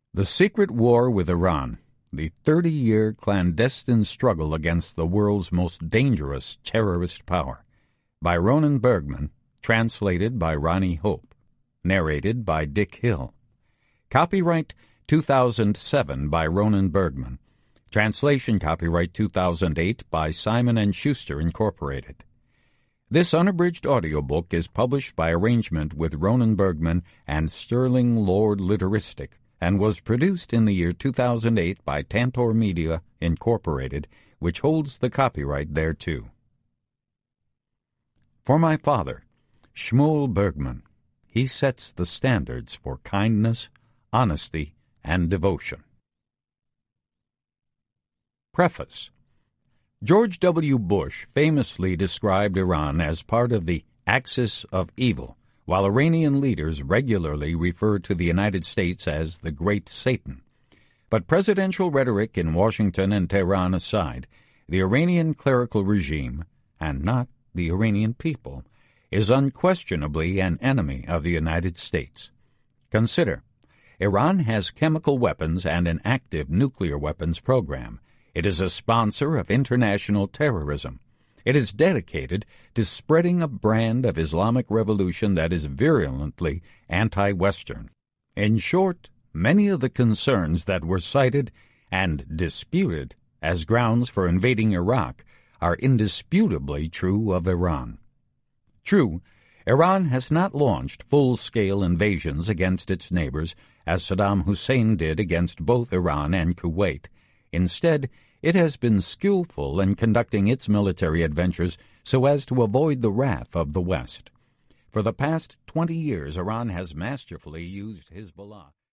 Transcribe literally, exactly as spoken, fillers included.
The Secret War with Iran, the thirty-year clandestine struggle against the world's most dangerous terrorist power, by Ronen Bergman, translated by Ronnie Hope, narrated by Dick Hill. Copyright two thousand seven by Ronen Bergman. Translation copyright two thousand eight by Simon and Schuster, Incorporated. This unabridged audiobook is published by arrangement with Ronen Bergman and Sterling Lord Literaristic, and was produced in the year two thousand eight by Tantor Media, Incorporated, which holds the copyright thereto. For my father, Shmuel Bergman, he sets the standards for kindness, honesty, and devotion. Preface. George W. Bush famously described Iran as part of the axis of evil, while Iranian leaders regularly refer to the United States as the Great Satan. But presidential rhetoric in Washington and Tehran aside, the Iranian clerical regime, and not the Iranian people, is unquestionably an enemy of the United States. Consider, Iran has chemical weapons and an active nuclear weapons program. It is a sponsor of international terrorism. It is dedicated to spreading a brand of Islamic revolution that is virulently anti-Western. In short, many of the concerns that were cited and disputed as grounds for invading Iraq are indisputably true of Iran. True, Iran has not launched full-scale invasions against its neighbors as Saddam Hussein did against both Iran and Kuwait. Instead, it has been skillful in conducting its military adventures so as to avoid the wrath of the West. For the past twenty years, Iran has masterfully used Hezbollah